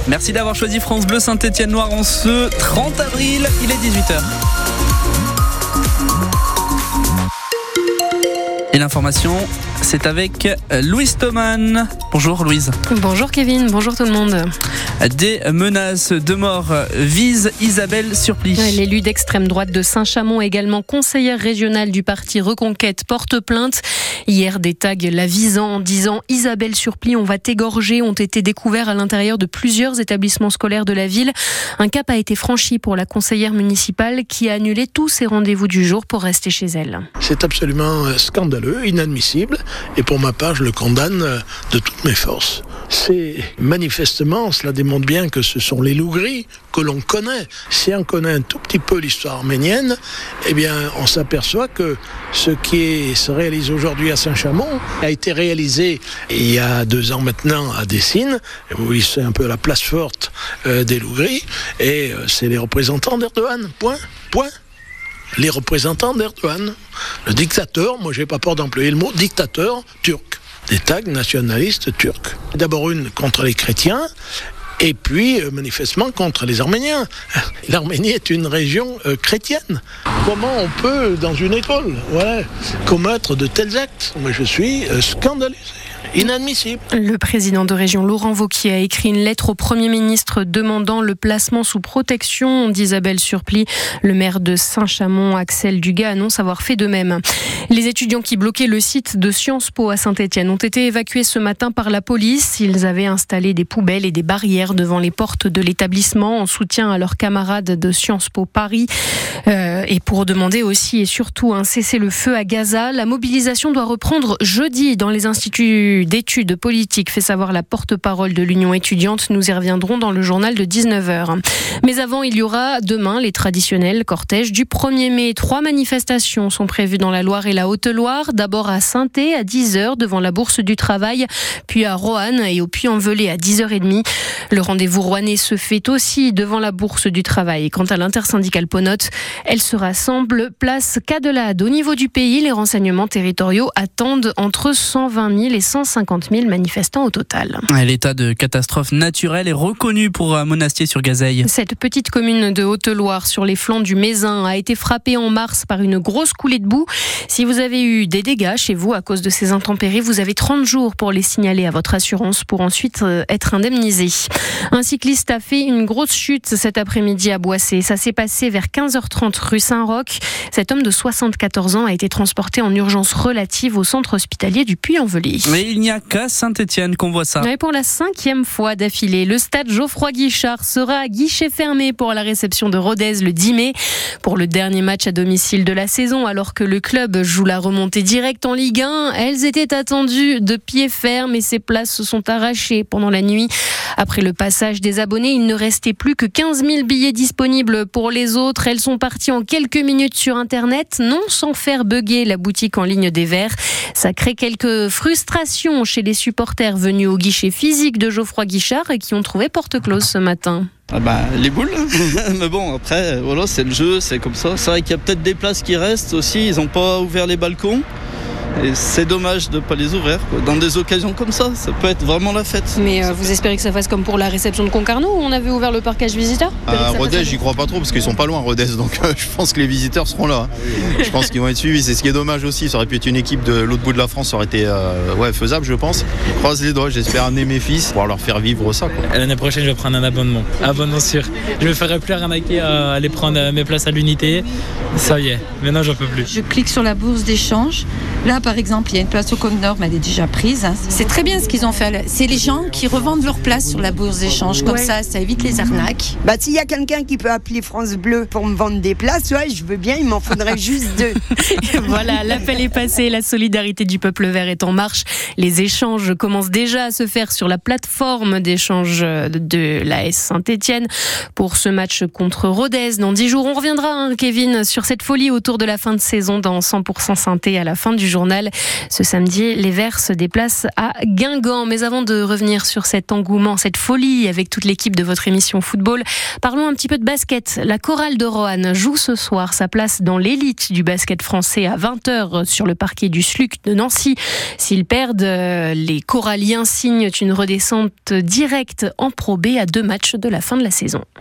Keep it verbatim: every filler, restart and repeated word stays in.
Merci d'avoir choisi France Bleu Saint-Étienne-Loire en ce trente avril. Il est dix-huit heures. Et l'information, c'est avec Louise Thoman. Bonjour Louise. Bonjour Kevin, bonjour tout le monde. Des menaces de mort visent Isabelle Surplis. L'élu d'extrême droite de Saint-Chamond, également conseillère régionale du parti Reconquête, porte plainte. Hier, des tags la visant en disant « Isabelle Surplis, on va t'égorger » ont été découverts à l'intérieur de plusieurs établissements scolaires de la ville. Un cap a été franchi pour la conseillère municipale qui a annulé tous ses rendez-vous du jour pour rester chez elle. C'est absolument scandaleux, inadmissible, et pour ma part, je le condamne de toutes mes forces. C'est manifestement, cela démontre bien que ce sont les loups gris que l'on connaît. Si on connaît un tout petit peu l'histoire arménienne, eh bien, on s'aperçoit que ce qui est, se réalise aujourd'hui à Saint-Chamond a été réalisé il y a deux ans maintenant à Dessines. Oui, c'est un peu la place forte euh, des loups gris, et euh, c'est les représentants d'Erdogan. Point. Point. Les représentants d'Erdogan. Le dictateur, moi j'ai pas peur d'employer le mot, dictateur turc. Des tags nationalistes turcs. D'abord une contre les chrétiens, et puis euh, manifestement contre les Arméniens. L'Arménie est une région euh, chrétienne. Comment on peut, dans une école, voilà, commettre de tels actes ? Moi je suis euh, scandalisé. Inadmissible. Le président de région Laurent Wauquiez a écrit une lettre au Premier ministre demandant le placement sous protection d'Isabelle Surplis. Le maire de Saint-Chamond, Axel Dugas, annonce avoir fait de même. Les étudiants qui bloquaient le site de Sciences Po à Saint-Étienne ont été évacués ce matin par la police. Ils avaient installé des poubelles et des barrières devant les portes de l'établissement en soutien à leurs camarades de Sciences Po Paris euh, et pour demander aussi et surtout un cessez-le-feu à Gaza. La mobilisation doit reprendre jeudi dans les instituts d'études politiques, fait savoir la porte-parole de l'Union étudiante. Nous y reviendrons dans le journal de dix-neuf heures. Mais avant, il y aura demain les traditionnels cortèges du premier mai. Trois manifestations sont prévues dans la Loire et la Haute-Loire. D'abord à Sainté à dix heures devant la Bourse du Travail, puis à Roanne et au Puy-en-Velay à dix heures trente. Le rendez-vous rouennais se fait aussi devant la Bourse du Travail. Quant à l'intersyndicale Ponote, elle se rassemble place Cadelade. Au niveau du pays, les renseignements territoriaux attendent entre cent vingt mille et cent cinquante mille manifestants au total. L'état de catastrophe naturelle est reconnu pour Monastier-sur-Gazeille. Cette petite commune de Haute-Loire sur les flancs du Mézin a été frappée en mars par une grosse coulée de boue. Si vous avez eu des dégâts chez vous à cause de ces intempéries, vous avez trente jours pour les signaler à votre assurance pour ensuite être indemnisé. Un cycliste a fait une grosse chute cet après-midi à Boissé. Ça s'est passé vers quinze heures trente rue Saint-Roch. Cet homme de soixante-quatorze ans a été transporté en urgence relative au centre hospitalier du Puy-en-Velay. Mais il n'y a qu'à Saint-Étienne qu'on voit ça. Et pour la cinquième fois d'affilée, le stade Geoffroy-Guichard sera à guichet fermé pour la réception de Rodez le dix mai. Pour le dernier match à domicile de la saison, alors que le club joue la remontée directe en Ligue un, elles étaient attendues de pied ferme et ces places se sont arrachées pendant la nuit. Après le passage des abonnés, il ne restait plus que quinze mille billets disponibles pour les autres. Elles sont parties en quelques minutes sur Internet, non sans faire bugger la boutique en ligne des Verts. Ça crée quelques frustrations chez les supporters venus au guichet physique de Geoffroy-Guichard et qui ont trouvé porte close ce matin. Ah bah, les boules, mais bon après voilà, c'est le jeu, c'est comme ça. C'est vrai qu'il y a peut-être des places qui restent aussi, ils n'ont pas ouvert les balcons. Et c'est dommage de ne pas les ouvrir, quoi. Dans des occasions comme ça, ça peut être vraiment la fête. Mais euh, vous espérez que ça fasse comme pour la réception de Concarneau où on avait ouvert le parquage visiteur ? À Rodez, j'y crois pas trop parce qu'ils sont pas loin Rodez, donc euh, je pense que les visiteurs seront là. Je pense qu'ils vont être suivis. C'est ce qui est dommage aussi. Ça aurait pu être une équipe de l'autre bout de la France, ça aurait été euh, ouais, faisable, je pense. Je croise les doigts, j'espère amener mes fils pour leur faire vivre ça, quoi. L'année prochaine, je vais prendre un abonnement. Abonnement sûr. Je me ferai plus arnaquer à aller prendre mes places à l'unité. Ça y est, maintenant j'en peux plus. Je clique sur la bourse d'échange. Là, par exemple, il y a une place au Côte d'Or, mais elle est déjà prise. C'est très bien ce qu'ils ont fait. C'est les gens qui revendent leur place sur la bourse d'échange. Comme ouais. ça, ça évite les arnaques. Bah, s'il y a quelqu'un qui peut appeler France Bleu pour me vendre des places, ouais, je veux bien, il m'en faudrait juste deux. Voilà, l'appel est passé. La solidarité du peuple vert est en marche. Les échanges commencent déjà à se faire sur la plateforme d'échange de l'A S Saint-Étienne pour ce match contre Rodez. Dans dix jours, on reviendra, hein, Kevin, sur cette folie autour de la fin de saison dans cent pour cent Sainté à la fin du journal. Stendhal. Ce samedi, les Verts se déplacent à Guingamp. Mais avant de revenir sur cet engouement, cette folie avec toute l'équipe de votre émission football, parlons un petit peu de basket. La chorale de Roanne joue ce soir sa place dans l'élite du basket français à vingt heures sur le parquet du S L U C de Nancy. S'ils perdent, les choraliens signent une redescente directe en Pro B à deux matchs de la fin de la saison.